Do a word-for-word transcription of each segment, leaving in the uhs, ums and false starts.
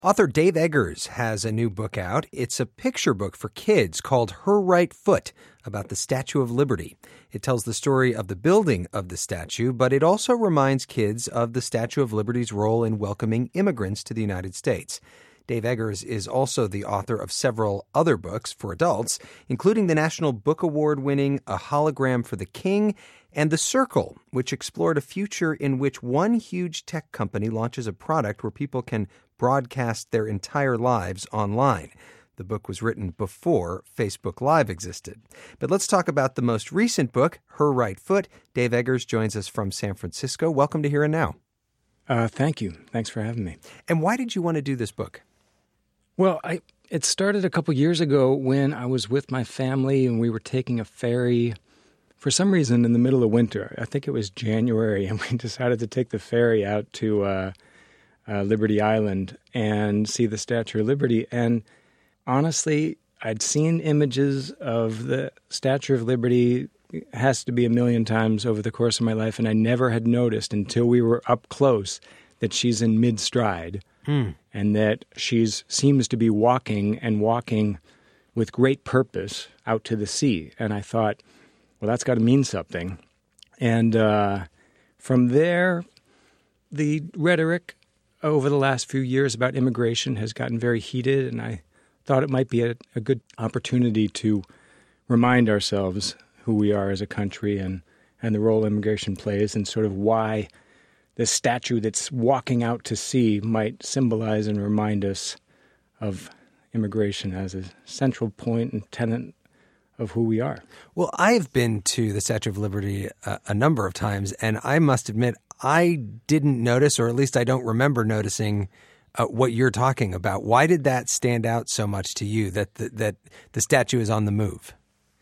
Author Dave Eggers has a new book out. It's a picture book for kids called Her Right Foot, about the Statue of Liberty. It tells the story of the building of the statue, but it also reminds kids of the Statue of Liberty's role in welcoming immigrants to the United States. Dave Eggers is also the author of several other books for adults, including the National Book Award-winning A Hologram for the King and The Circle, which explored a future in which one huge tech company launches a product where people can broadcast their entire lives online. The book was written before Facebook Live existed. But let's talk about the most recent book, Her Right Foot. Dave Eggers joins us from San Francisco. Welcome to Here and Now. Uh, thank you. Thanks for having me. And why did you want to do this book? Well, I, it started a couple years ago when I was with my family and we were taking a ferry for some reason in the middle of winter. I think it was January, and we decided to take the ferry out to uh, uh, Liberty Island and see the Statue of Liberty. And honestly, I'd seen images of the Statue of Liberty, it has to be a million times over the course of my life, and I never had noticed until we were up close that she's in mid-stride. Hmm. And that she seems to be walking and walking with great purpose out to the sea. And I thought, well, that's got to mean something. And uh, from there, the rhetoric over the last few years about immigration has gotten very heated, and I thought it might be a, a good opportunity to remind ourselves who we are as a country and, and the role immigration plays and sort of why the statue that's walking out to sea might symbolize and remind us of immigration as a central point and tenet of who we are. Well, I've been to the Statue of Liberty a, a number of times, and I must admit I didn't notice, or at least I don't remember noticing uh, what you're talking about. Why did that stand out so much to you, that the, that the statue is on the move?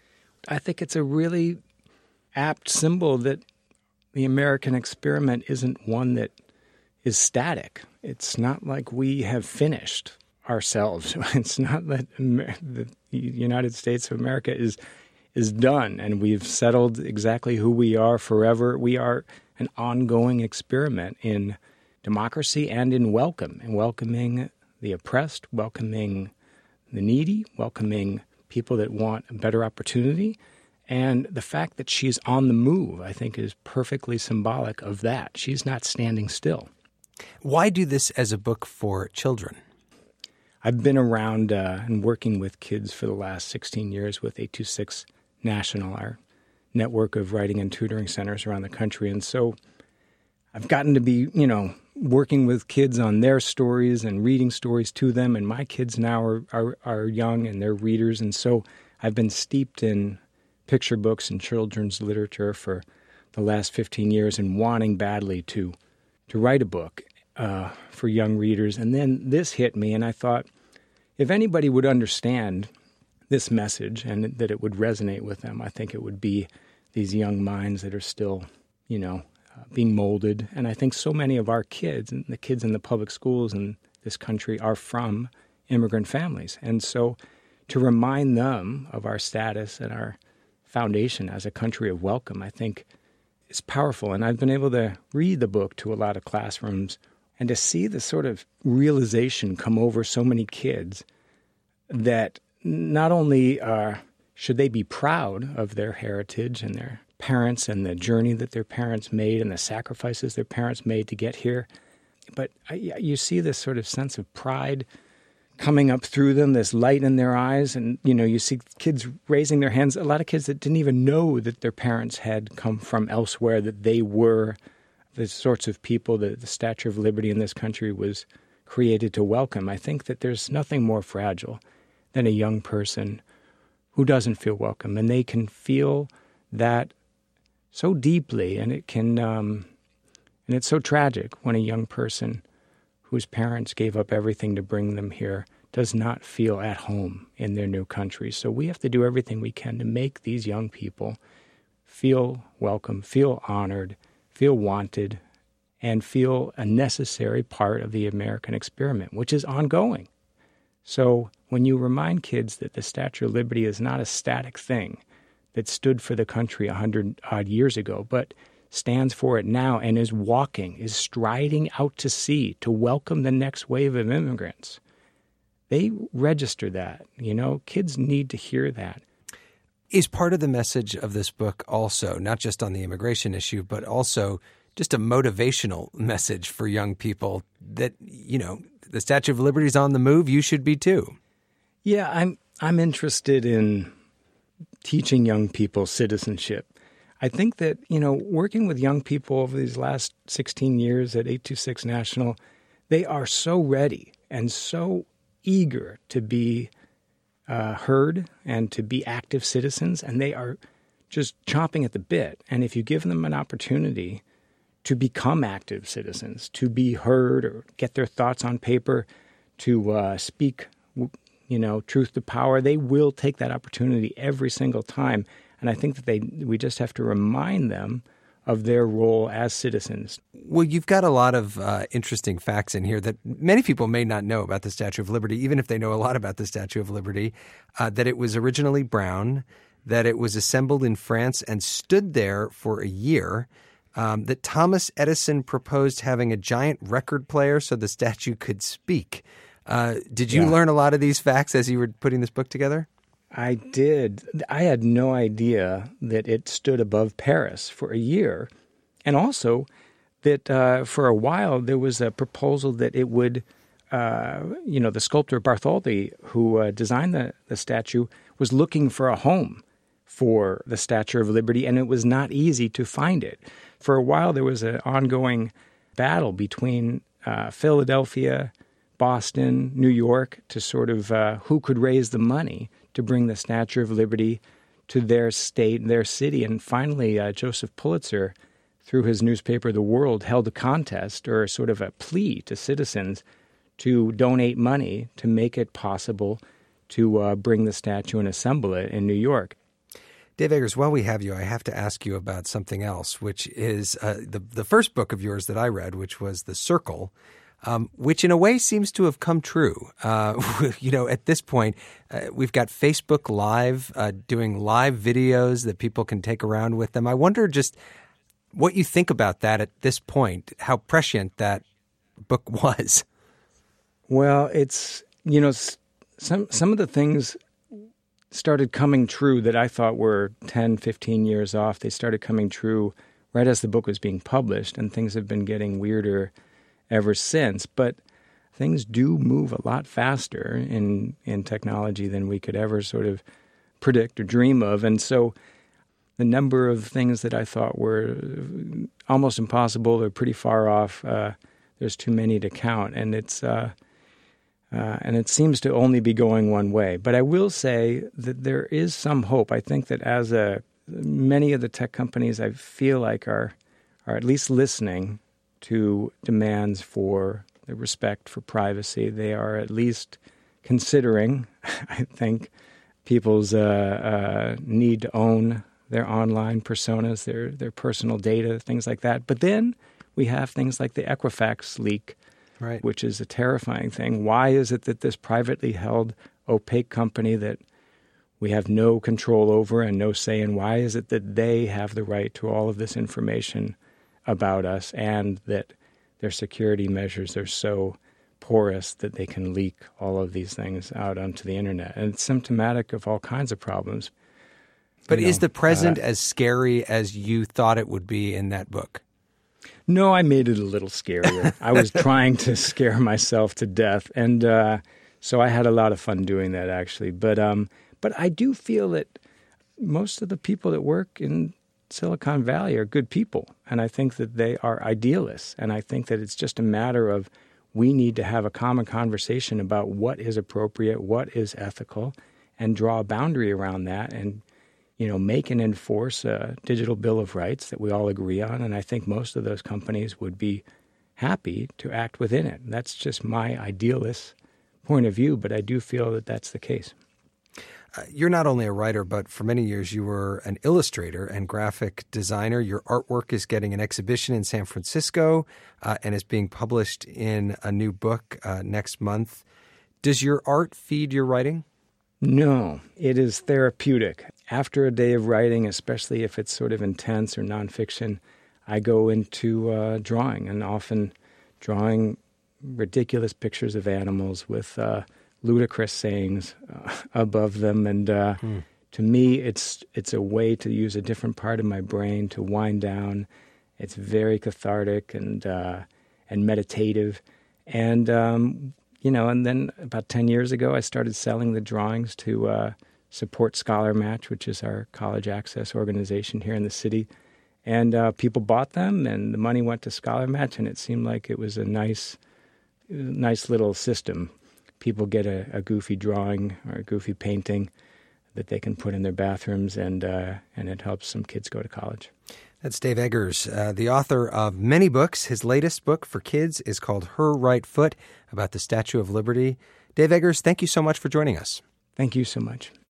I think it's a really apt symbol that the American experiment isn't one that is static. It's not like we have finished ourselves. It's not that the United States of America is is done and we've settled exactly who we are forever. We are an ongoing experiment in democracy and in welcome, and welcoming the oppressed, welcoming the needy, welcoming people that want a better opportunity. And the fact that she's on the move, I think, is perfectly symbolic of that. She's not standing still. Why do this as a book for children? I've been around uh, and working with kids for the last sixteen years with eight two six National, our network of writing and tutoring centers around the country. And so I've gotten to be, you know, working with kids on their stories and reading stories to them. And my kids now are, are, are young and they're readers. And so I've been steeped in picture books and children's literature for the last fifteen years and wanting badly to to write a book uh, for young readers. And then this hit me, and I thought, if anybody would understand this message and that it would resonate with them, I think it would be these young minds that are still, you know, uh, being molded. And I think so many of our kids, and the kids in the public schools in this country, are from immigrant families. And so to remind them of our status and our foundation as a country of welcome, I think is powerful. And I've been able to read the book to a lot of classrooms and to see the sort of realization come over so many kids that not only uh, should they be proud of their heritage and their parents and the journey that their parents made and the sacrifices their parents made to get here, but I, you see this sort of sense of pride coming up through them, this light in their eyes. And, you know, you see kids raising their hands, a lot of kids that didn't even know that their parents had come from elsewhere, that they were the sorts of people that the Statue of Liberty in this country was created to welcome. I think that there's nothing more fragile than a young person who doesn't feel welcome. And they can feel that so deeply, and it can, um, and it's so tragic when a young person whose parents gave up everything to bring them here does not feel at home in their new country. So we have to do everything we can to make these young people feel welcome, feel honored, feel wanted, and feel a necessary part of the American experiment, which is ongoing. So when you remind kids that the Statue of Liberty is not a static thing that stood for the country a hundred odd years ago, but stands for it now and is walking, is striding out to sea to welcome the next wave of immigrants. They register that. You know, kids need to hear that. Is part of the message of this book also, not just on the immigration issue, but also just a motivational message for young people that, you know, the Statue of Liberty is on the move, you should be too? Yeah, I'm I'm interested in teaching young people citizenship. I think that, you know, working with young people over these last sixteen years at eight two six National, they are so ready and so eager to be uh, heard and to be active citizens, and they are just chomping at the bit. And if you give them an opportunity to become active citizens, to be heard or get their thoughts on paper, to uh, speak, you know, truth to power, they will take that opportunity every single time. And I think that they we just have to remind them of their role as citizens. Well, you've got a lot of uh, interesting facts in here that many people may not know about the Statue of Liberty, even if they know a lot about the Statue of Liberty, uh, that it was originally brown, that it was assembled in France and stood there for a year, um, that Thomas Edison proposed having a giant record player so the statue could speak. Uh, did you Yeah. learn a lot of these facts as you were putting this book together? I did. I had no idea that it stood above Paris for a year. And also that uh, for a while there was a proposal that it would, uh, you know, the sculptor Bartholdi, who uh, designed the, the statue, was looking for a home for the Statue of Liberty, and it was not easy to find it. For a while there was an ongoing battle between uh, Philadelphia, Boston, New York, to sort of uh, who could raise the money to bring the Statue of Liberty to their state, their city. And finally, uh, Joseph Pulitzer, through his newspaper, The World, held a contest or sort of a plea to citizens to donate money to make it possible to uh, bring the statue and assemble it in New York. Dave Eggers, while we have you, I have to ask you about something else, which is uh, the, the first book of yours that I read, which was The Circle, Um, which in a way seems to have come true. Uh, you know, at this point, uh, we've got Facebook Live uh, doing live videos that people can take around with them. I wonder just what you think about that at this point, how prescient that book was. Well, it's, you know, some some of the things started coming true that I thought were ten, fifteen years off. They started coming true right as the book was being published, and things have been getting weirder ever since. But things do move a lot faster in, in technology than we could ever sort of predict or dream of. And so the number of things that I thought were almost impossible or pretty far off, uh, there's too many to count. And it's uh, uh, and it seems to only be going one way. But I will say that there is some hope. I think that as a many of the tech companies I feel like are are at least listening to demands for the respect for privacy. They are at least considering, I think, people's uh, uh, need to own their online personas, their their personal data, things like that. But then we have things like the Equifax leak, right, which is a terrifying thing. Why is it that this privately held, opaque company that we have no control over and no say in, why is it that they have the right to all of this information about us, and that their security measures are so porous that they can leak all of these things out onto the internet? And it's symptomatic of all kinds of problems. But You is know, the present uh, as scary as you thought it would be in that book? No, I made it a little scarier. I was trying to scare myself to death, and uh, so I had a lot of fun doing that, actually. But um, but I do feel that most of the people that work in Silicon Valley are good people, and I think that they are idealists, and I think that it's just a matter of we need to have a common conversation about what is appropriate, what is ethical, and draw a boundary around that, and you know, make and enforce a digital bill of rights that we all agree on. And I think most of those companies would be happy to act within it. That's just my idealist point of view, but I do feel that that's the case. Uh, you're not only a writer, but for many years you were an illustrator and graphic designer. Your artwork is getting an exhibition in San Francisco uh, and is being published in a new book uh, next month. Does your art feed your writing? No, it is therapeutic. After a day of writing, especially if it's sort of intense or nonfiction, I go into uh, drawing, and often drawing ridiculous pictures of animals with uh, ludicrous sayings uh, above them. And uh, mm. to me, it's it's a way to use a different part of my brain to wind down. It's very cathartic and uh, and meditative. And, um, you know, and then about ten years ago, I started selling the drawings to uh, support Scholar Match, which is our college access organization here in the city. And uh, people bought them, and the money went to Scholar Match, and it seemed like it was a nice, nice little system. People get a, a goofy drawing or a goofy painting that they can put in their bathrooms, and uh, and it helps some kids go to college. That's Dave Eggers, uh, the author of many books. His latest book for kids is called Her Right Foot, about the Statue of Liberty. Dave Eggers, thank you so much for joining us. Thank you so much.